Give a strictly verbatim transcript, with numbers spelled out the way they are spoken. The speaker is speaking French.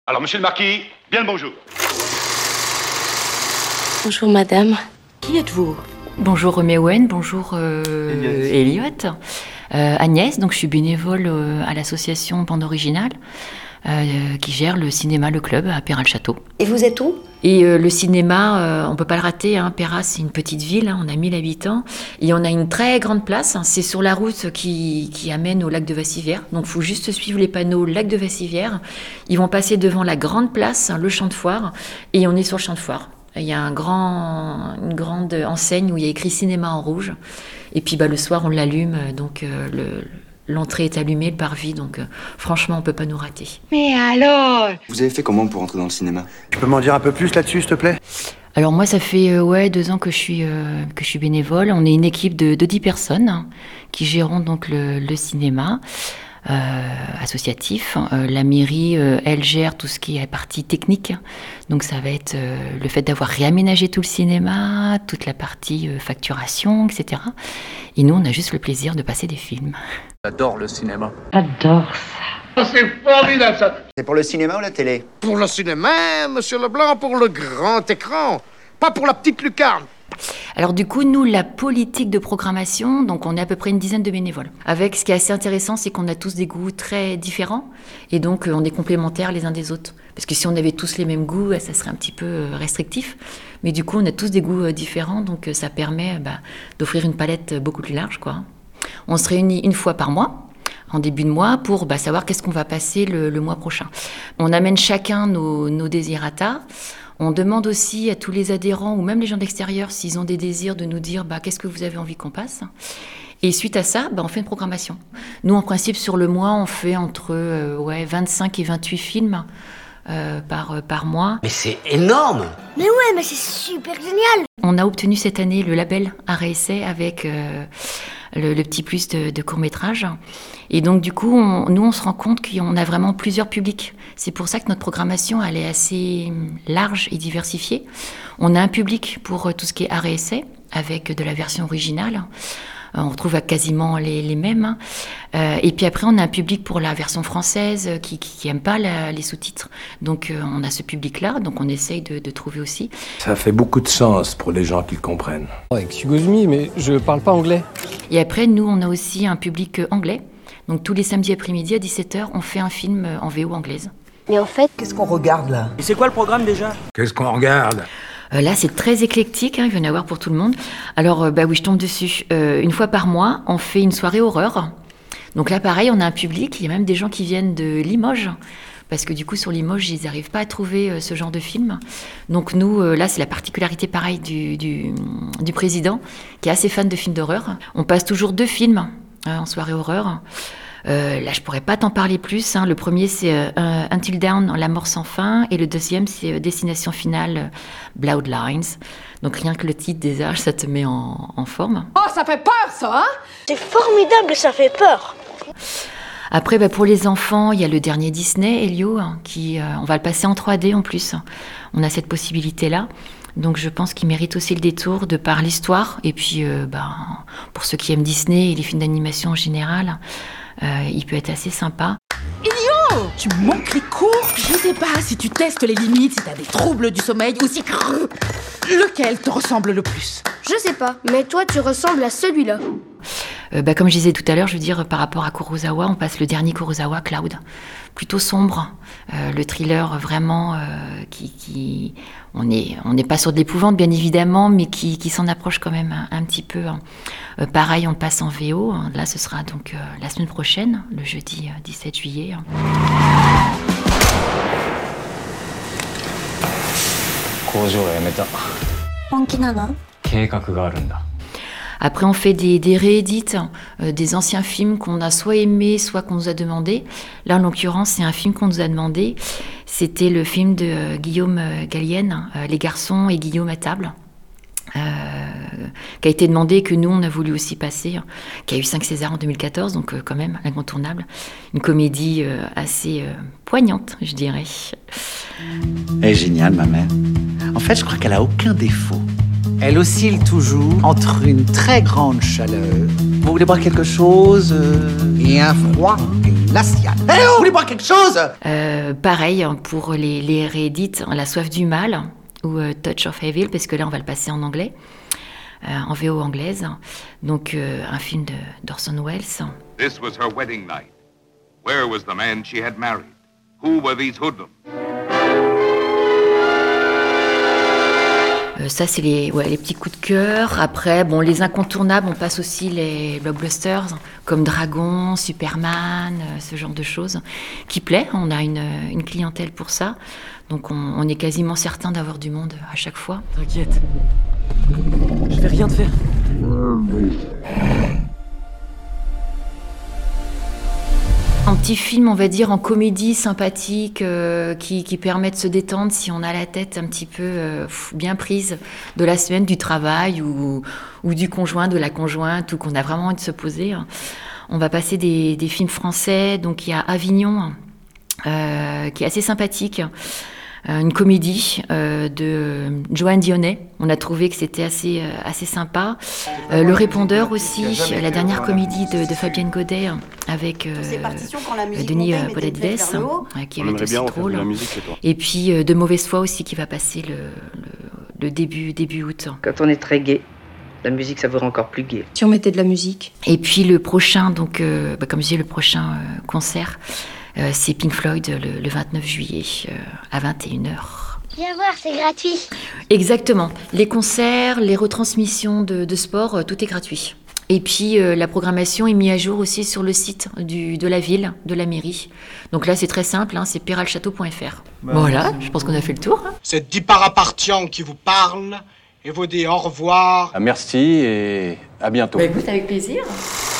Alors, monsieur le marquis, bien le bonjour. Bonjour madame. Qui êtes-vous? Bonjour Roméowen, bonjour euh, Elliot. Euh, Agnès, donc je suis bénévole euh, à l'association Bande Originale euh, qui gère le cinéma Le Club à Perral-Château. Et vous êtes où? Et euh, le cinéma, euh, on peut pas le rater, hein. Perras, c'est une petite ville, hein, on a mille habitants. Et on a une très grande place, hein. C'est sur la route qui, qui amène au lac de Vassivière. Donc il faut juste suivre les panneaux lac de Vassivière. Ils vont passer devant la grande place, hein, le champ de foire, et on est sur le champ de foire. Il y a un grand, une grande enseigne où il y a écrit cinéma en rouge. Et puis bah, le soir, on l'allume, donc euh, le, l'entrée est allumée, le parvis, donc euh, franchement, on ne peut pas nous rater. Mais alors? Vous avez fait comment pour entrer dans le cinéma? Tu peux m'en dire un peu plus là-dessus, s'il te plaît? Alors moi, ça fait euh, ouais, deux ans que je, suis, euh, que je suis bénévole. On est une équipe de, de dix personnes hein, qui gérons donc le, le cinéma. Euh, associatif. Euh, la mairie, euh, elle gère tout ce qui est partie technique. Donc ça va être euh, le fait d'avoir réaménagé tout le cinéma, toute la partie euh, facturation, et cetera. Et nous, on a juste le plaisir de passer des films. J'adore le cinéma. J'adore ça. C'est formidable, ça. C'est pour le cinéma ou la télé? Pour le cinéma, monsieur Leblanc, pour le grand écran, pas pour la petite lucarne. Alors du coup, nous, la politique de programmation, donc on est à peu près une dizaine de bénévoles. Avec ce qui est assez intéressant, c'est qu'on a tous des goûts très différents et donc euh, on est complémentaires les uns des autres. Parce que si on avait tous les mêmes goûts, ça serait un petit peu euh, restrictif. Mais du coup, on a tous des goûts euh, différents, donc euh, ça permet bah, d'offrir une palette beaucoup plus large, quoi. On se réunit une fois par mois, en début de mois, pour bah, savoir qu'est-ce qu'on va passer le, le mois prochain. On amène chacun nos, nos désirata. On demande aussi à tous les adhérents ou même les gens d'extérieur s'ils ont des désirs de nous dire bah, qu'est-ce que vous avez envie qu'on passe. Et suite à ça, bah, on fait une programmation. Nous, en principe, sur le mois, on fait entre euh, ouais, vingt-cinq et vingt-huit films euh, par, euh, par mois. Mais c'est énorme! Mais ouais, mais c'est super génial! On a obtenu cette année le label Art et Essai avec euh, le, le petit plus de, de court-métrage. Et donc, du coup, on, nous, on se rend compte qu'on a vraiment plusieurs publics. C'est pour ça que notre programmation, elle est assez large et diversifiée. On a un public pour tout ce qui est art et essai, avec de la version originale. On retrouve quasiment les, les mêmes. Euh, et puis après, on a un public pour la version française qui n'aime pas la, les sous-titres. Donc, euh, on a ce public-là, donc on essaye de, de trouver aussi. Ça fait beaucoup de sens pour les gens qui le comprennent. Excuse me, mais je parle pas anglais. Et après, nous, on a aussi un public anglais. Donc, tous les samedis après-midi à dix-sept heures, on fait un film en V O anglaise. Mais en fait, qu'est-ce qu'on regarde là? Et c'est quoi le programme déjà? Qu'est-ce qu'on regarde? Euh, là, c'est très éclectique, hein, il va y en avoir pour tout le monde. Alors, euh, bah oui, je tombe dessus. Euh, une fois par mois, on fait une soirée horreur. Donc là, pareil, on a un public. Il y a même des gens qui viennent de Limoges. Parce que du coup, sur Limoges, ils n'arrivent pas à trouver euh, ce genre de film. Donc nous, euh, là, c'est la particularité, pareil, du, du, du président, qui est assez fan de films d'horreur. On passe toujours deux films hein, en soirée horreur. Euh, là, je pourrais pas t'en parler plus. Hein. Le premier, c'est euh, Until Dawn, La mort sans fin, et le deuxième, c'est euh, Destination finale, euh, Bloodlines. Donc rien que le titre déjà, ça te met en, en forme. Oh, ça fait peur, ça, hein? c'est formidable, ça fait peur. Après, bah, pour les enfants, il y a le dernier Disney, Elio, hein, qui, euh, on va le passer en trois D en plus. On a cette possibilité-là. Donc je pense qu'il mérite aussi le détour de par l'histoire. Et puis, euh, bah, pour ceux qui aiment Disney et les films d'animation en général, Euh, il peut être assez sympa. Idiot! Tu manques les cours? Je sais pas si tu testes les limites, si t'as des troubles du sommeil ou si... Lequel te ressemble le plus? Je sais pas, mais toi tu ressembles à celui-là. Euh, bah, comme je disais tout à l'heure, je veux dire, par rapport à Kurosawa, on passe le dernier Kurosawa, Cloud. Plutôt sombre. Euh, le thriller vraiment euh, qui... qui... On n'est on n'est pas sur de l'épouvante, bien évidemment, mais qui, qui s'en approche quand même un, un petit peu. Hein. Euh, pareil, on le passe en V O. Là, ce sera donc euh, la semaine prochaine, le jeudi euh, dix-sept juillet. Hein. Après, on fait des, des réédits, euh, des anciens films qu'on a soit aimés, soit qu'on nous a demandé. Là, en l'occurrence, c'est un film qu'on nous a demandé. C'était le film de euh, Guillaume euh, Gallienne, euh, Les garçons et Guillaume à table, euh, qui a été demandé et que nous, on a voulu aussi passer, hein, qui a eu cinq Césars en deux mille quatorze, donc euh, quand même incontournable. Une comédie euh, assez euh, poignante, je dirais. Elle est géniale, ma mère. En fait, je crois qu'elle a aucun défaut. Elle oscille toujours entre une très grande chaleur. Vous voulez boire quelque chose euh, et un froid? glaciale. Eh oh, vous voulez boire quelque chose? Euh, pareil pour les, les réédites, La soif du mal ou euh, Touch of Evil, parce que là on va le passer en anglais, euh, en V O anglaise. Donc euh, un film de d'Orson Welles. This was her wedding night. Where was the man she had married? Who were these hoodlums? Euh, ça, c'est les, ouais, les petits coups de cœur. Après, bon, les incontournables, on passe aussi les blockbusters comme Dragon, Superman, euh, ce genre de choses qui plaît. On a une, une clientèle pour ça. Donc, on, on est quasiment certain d'avoir du monde à chaque fois. T'inquiète. Je vais rien te faire. Un petit film, on va dire, en comédie sympathique, euh, qui, qui permet de se détendre si on a la tête un petit peu euh, bien prise de la semaine, du travail ou, ou du conjoint, de la conjointe, ou qu'on a vraiment envie de se poser. On va passer des, des films français. Donc il y a Avignon, euh, qui est assez sympathique. Une comédie euh, de Joanne Dionnet. On a trouvé que c'était assez, euh, assez sympa. Euh, Le Répondeur aussi, la dernière comédie de, de Fabienne Godet avec euh, Denis euh, Podalides, euh, qui avait été aussi drôle. Et puis euh, De mauvaise foi aussi, qui va passer le, le, le début, début août. Quand on est très gai, la musique ça vous rend encore plus gai. Si on mettait de la musique. Et puis le prochain, donc, euh, bah, comme je disais, le prochain euh, concert, Euh, c'est Pink Floyd le, le vingt-neuf juillet euh, à vingt et une heures. Viens voir, c'est gratuit. Exactement. Les concerts, les retransmissions de, de sport, euh, tout est gratuit. Et puis euh, la programmation est mise à jour aussi sur le site du, de la ville, de la mairie. Donc là c'est très simple, hein, c'est peralchâteau point f r. Bah, voilà, je pense qu'on a fait le tour. Hein. C'est Di Parapartian qui vous parle et vous dit au revoir. Merci et à bientôt. Bah écoute, avec plaisir.